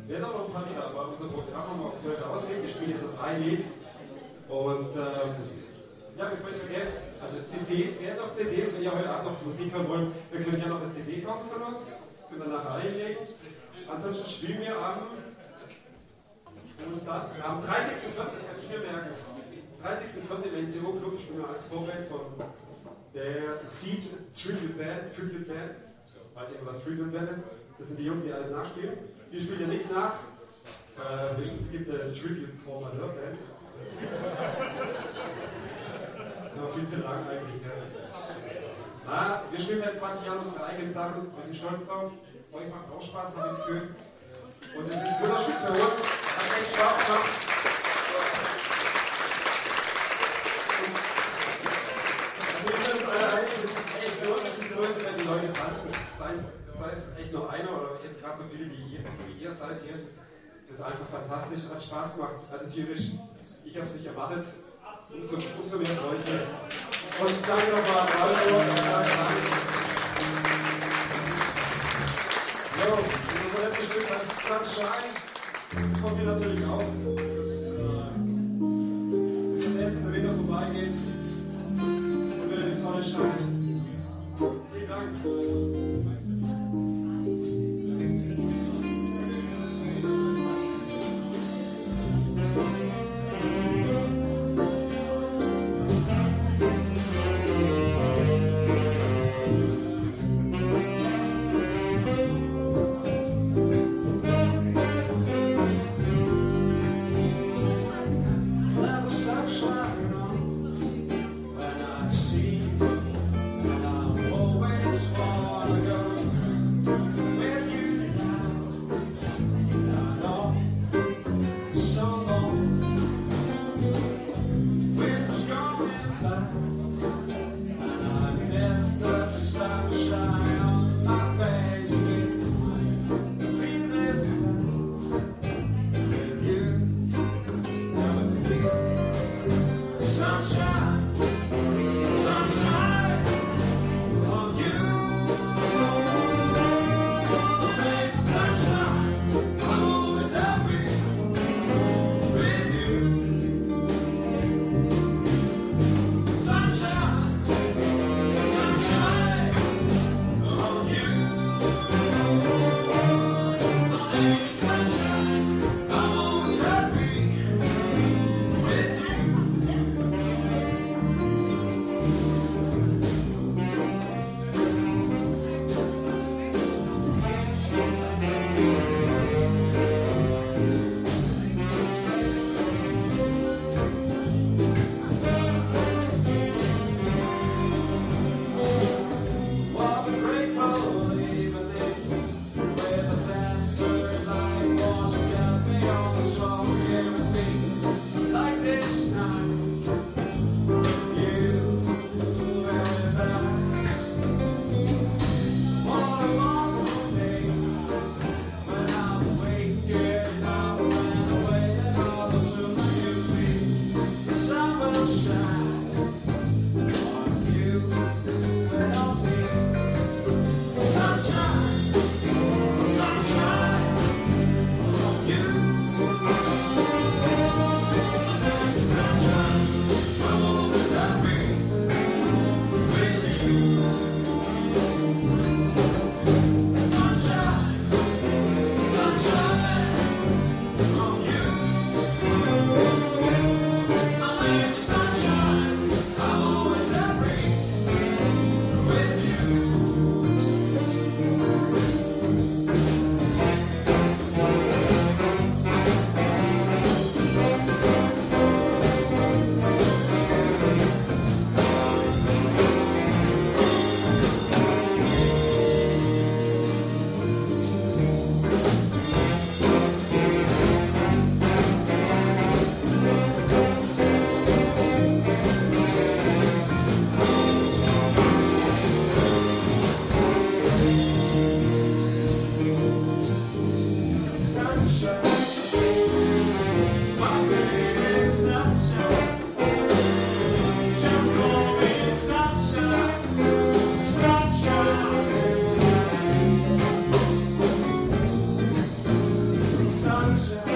werden auch noch ein paar Lieder, aber unser Programm haben wir auf 12 ausgelegt. Wir spielen jetzt noch ein Lied. Und ja, bevor ich es vergesse, also CDs, wer hat noch CDs, wenn ihr heute Abend noch Musik hören wollt, wir können ja noch eine CD kaufen von uns, können dann nachher einlegen. Ansonsten spielen wir am 30.04., das kann ich mir merken, 30.04. im NCO Club spielen wir als Vorbild von der Seed Tribute Band. Weiß ich nicht, was Tribute Band ist? Das sind die Jungs, die alles nachspielen. Die spielen ja nichts nach. Es gibt eine Tribute Band. Das ist auch viel zu lang eigentlich. Ja. Wir spielen seit 20 Jahren unsere eigenen Sachen, wir sind stolz drauf. Euch macht es auch Spaß, habe ich das Gefühl. Und es ist wunderschön für uns, hat echt Spaß gemacht. Also wir sind uns alle einig, das ist echt so, das ist größer, wenn die Leute tanzen. Sei es echt nur einer oder jetzt gerade so viele wie ihr seid hier. Das ist einfach fantastisch, hat Spaß gemacht. Also tierisch, ich habe es nicht erwartet. Umso mehr Leute. Und danke nochmal an Jo, unser letztes Stück heißt Sunshine. Kommt hier natürlich auch. Bis jetzt der Winter vorbeigeht. Und wieder die Sonne scheint. Vielen Dank. sunshine.